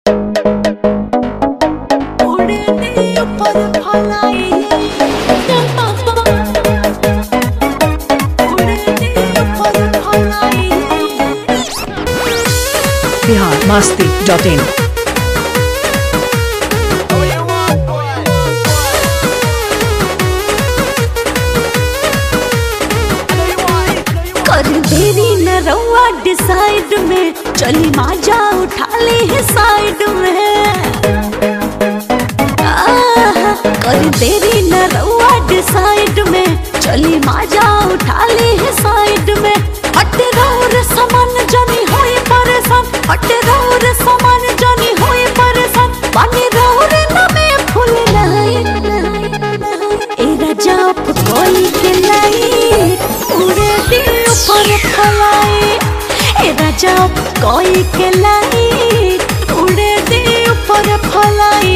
biharmasti.in कर देरी न रउआ डिसाइड में, चली माजा उठा ले है साइड में। कर देरी न रउआ डिसाइड में, चली माजा उठा ले है साइड में। हटे रउर सामान जानी होई परेशान, हटे रउर सामान जानी होई परेशान। पानी रउर न में फूल लाई, ए राजा कोई के लाई उड़े दी ऊपर फलाई। ए राजा कोई के लाई उड़े दी ऊपर फलाई।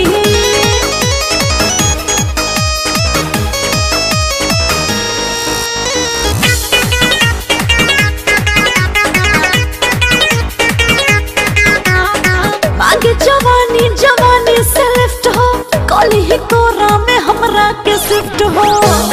मांगे जवानी जवानी से लिफ्ट हो, कॉली ही कोरा में हमरा के शिफ्ट हो।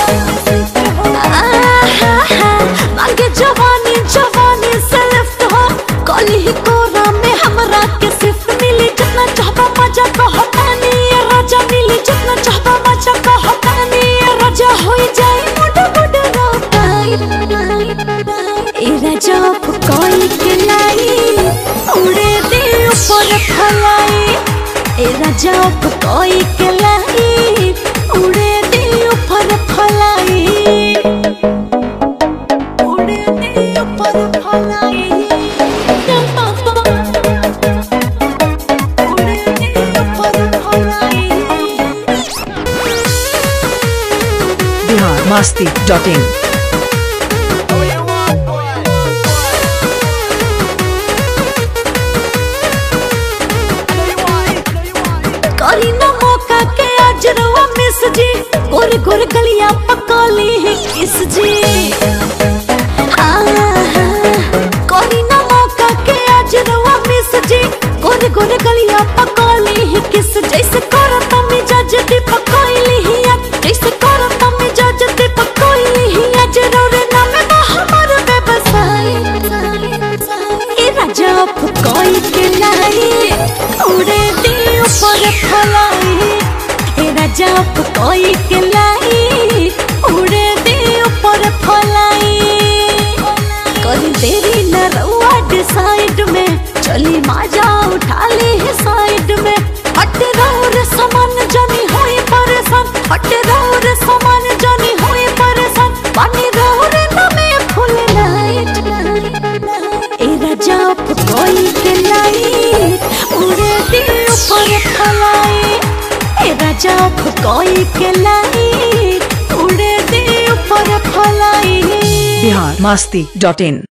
मांगे जवानी जवानी से लिफ्ट हो, कॉली ही कोरा में हमरा के शिफ्ट। मिली जितना चाहता मजा कहतानी राजा, मिली जितना चाहता मजा कहतानी राजा। हो जाए मुड़ मुड़ रोताई, ए राजा कोई के लाई उड़े दे ऊपर फलाई। ए राजा कोई के लाई उड़े दे ऊपर फलाई, उड़े दे ऊपर फलाई, उड़े दे ऊपर फलाई। biharmasti.in करी न मौका के आज रवा मिस जी, गोरे गोरे गलियां पकाली है किस जी। करी न मौका के आज रवा मिस जी, गोरे गोरे गलियां पकाली है किस। जैसे करता मिजाज दी पकाइली ही आज, जैसे करता मिजाज दी पकाइली ही आज। रोरे ना में हमर बेबसाई, ए राजा कोई के लाई उड़े दी ऊपर फलाई। ए राजा कोई के लाई उड़े दे ऊपर फलाई। कर देरी न रउआ डिसाइड में, चली माजा उठा ले है साइड में। हटे रउर सामान जानी होई परेशान, हटे रउर सामान जानी होई परेशान। पानी रउर न में फूल लाई, ए राजा कोई के लाई उड़े दे ऊपर फलाई। ए राजा कोई के लाई उड़े दे ऊपर फलाई। biharmasti.in